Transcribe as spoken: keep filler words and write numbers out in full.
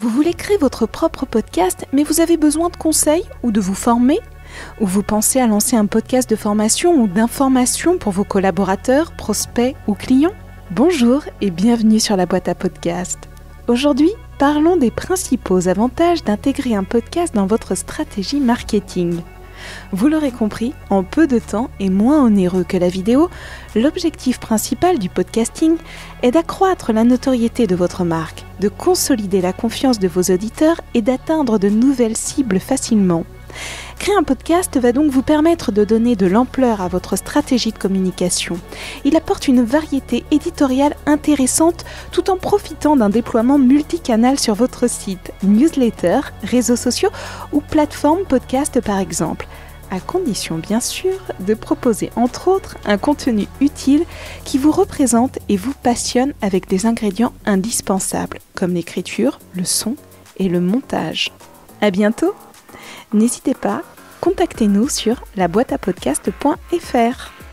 Vous voulez créer votre propre podcast, mais vous avez besoin de conseils ou de vous former ? Ou vous pensez à lancer un podcast de formation ou d'information pour vos collaborateurs, prospects ou clients ? Bonjour et bienvenue sur la boîte à podcast. Aujourd'hui, parlons des principaux avantages d'intégrer un podcast dans votre stratégie marketing. Vous l'aurez compris, en peu de temps et moins onéreux que la vidéo, l'objectif principal du podcasting est d'accroître la notoriété de votre marque, de consolider la confiance de vos auditeurs et d'atteindre de nouvelles cibles facilement. Créer un podcast va donc vous permettre de donner de l'ampleur à votre stratégie de communication. Il apporte une variété éditoriale intéressante tout en profitant d'un déploiement multicanal sur votre site, newsletter, réseaux sociaux ou plateforme podcast par exemple, à condition bien sûr de proposer entre autres un contenu utile qui vous représente et vous passionne avec des ingrédients indispensables comme l'écriture, le son et le montage. À bientôt! N'hésitez pas, contactez-nous sur la boîte à podcast point f r.